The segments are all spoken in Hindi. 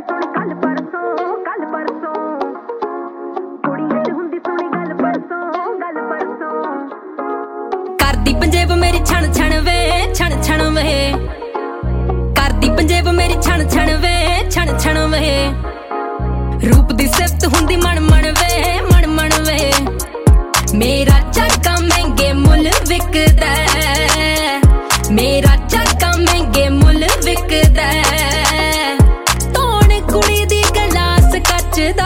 सुन कल परसों कुड़ियां च हुंदी सोनी गल परसों करदी पंजेब मेरी छण छण वे करदी पंजेब मेरी छण छण वे रूप दी सिफत हुंदी मन मन वे मेरा चाका महंगे मुल विकदा मेरा चाका महंगे मुल विकदा तोण कुड़ी दी गलास कचदा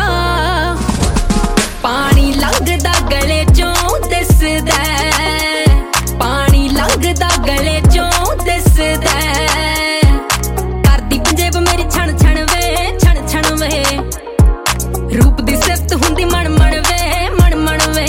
पानी लंघदा गले चों दिसदा पानी लंघदा गले चों दिसदा करदी पंजेब मेरी छण छण वे रूप दी सिफत हुंदी मन मन वे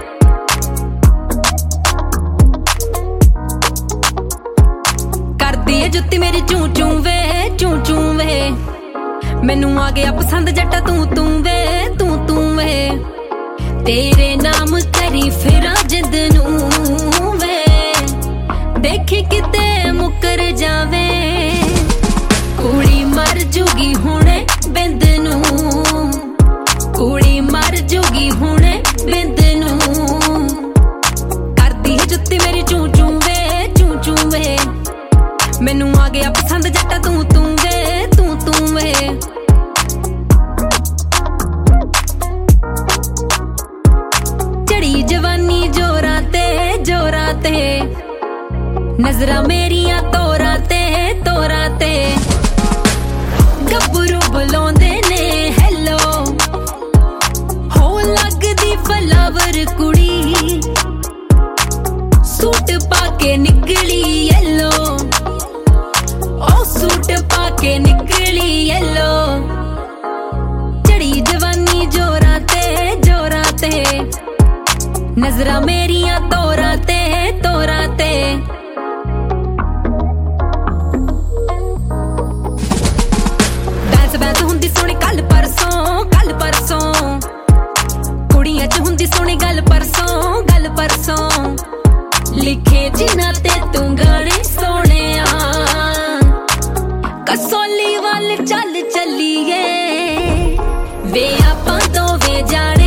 करदी है जुत्ती मेरी चूं चूं वे मैनू आ गया पसंद जट्टा तू वे तेरे नाम करी फिरा जिंद नू वे देखी किते मुकर जावे कुड़ी मर जूगी हुणे बिंद नू कुड़ी मर जूगी हुणे बिंद नू करदी है जुत्ती मेरी चूं चूं वे मैनू आ गया पसंद जट्टा तू वे चढ़ी जवानी जोरां ते नजरा मेरिया तोरां ते गब्बरू बुलांदे ने हेलो हो लगदी फ्लावर कुड़ी सूट पाके निकली येलो ओ सूट पाके निकली येलो चढ़ी जवानी जोरां ते नजरा मेरिया तोरां ते बैंस हुंदी सोनी कल परसों कुड़ियां च हुंदी सोनी गल परसों लिखे जिन्हां ते तू गाने सोने कसौली वाल चल चलिए वे आपां दोवें जाने